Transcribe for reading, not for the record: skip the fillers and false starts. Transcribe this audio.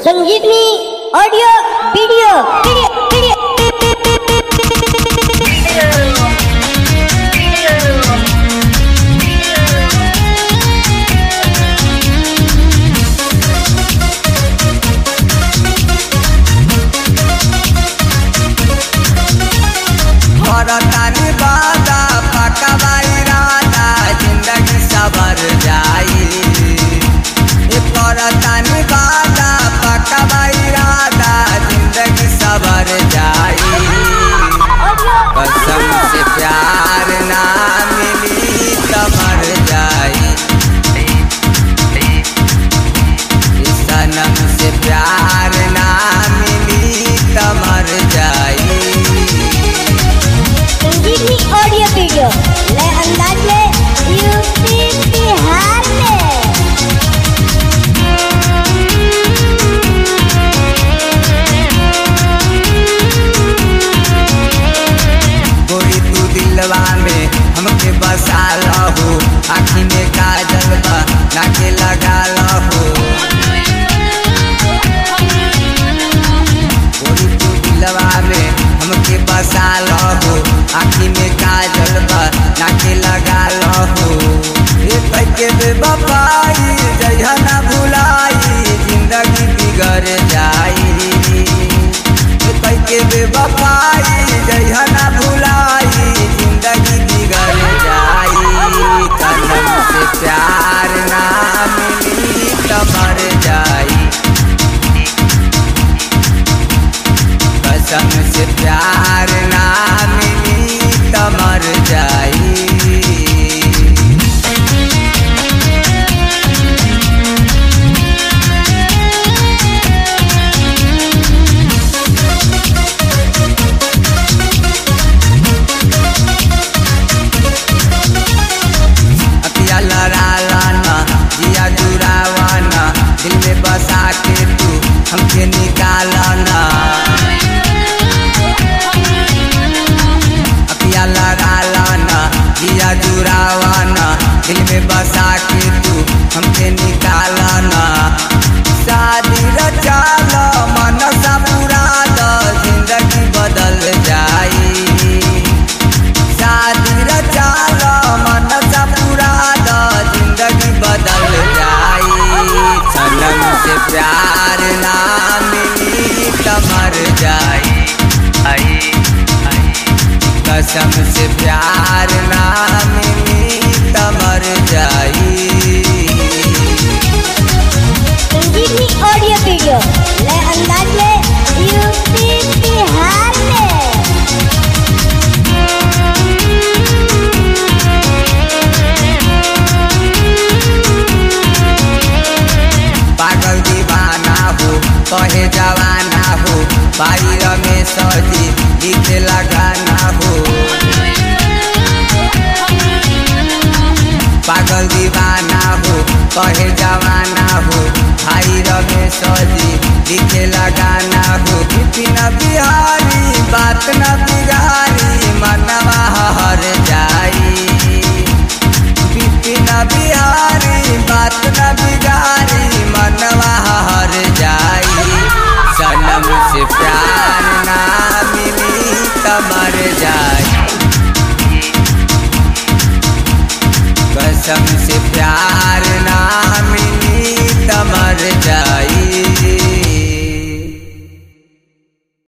संजीवनी audio video तानी बादा पका इरादा जिंदगी सबर जाई तानी बादा पका इरादा जिंदगी सबर जाई कसम से प्यार ना मिली तो मर जाई सनम से प्यार ना मिली तो मर जाई। संजीवनी ऑडियो वीडियो नए अंदाज में यूपी बिहार में। गोरी तू दिलवा में हमके बसा लहू आँखी में काजल बा नाके लगा लहू गोरी तू दिलवा में हमके बसा लहू आँखी में काजल बा नाके लगा लहू के बेवफाई जइहा ना भुलाई जिंदगी बिगड़ जाई के बेवफाई जइहा ना भुलाई जिंदगी बिगड़ जाई कसम से प्यार ना मिली तो मर जाई कसम से प्यार ना मिली तो मर जाई। दिल में बसा के तू हमके निकालना अपिया लड़ालाना जिया जुड़ावाना दिल में बसा के तू हमके निकालना शादी रचाला मनसा पूरा जिंदगी बदल जाई शादी रचाला मनसा पूरा जिंदगी बदल जाई सनम से प्यार ना मिली तो मर जाई कसम से प्यार ना मिली तो मर जाई। संजीवनी ऑडियो वीडियो नए अंदाज में यूपी बिहार में। पागल दीवाना हो कहे जवाना हो भाई रमेश जी लिखे लगाना हो पागल दीवाना हो कहे जवाना हो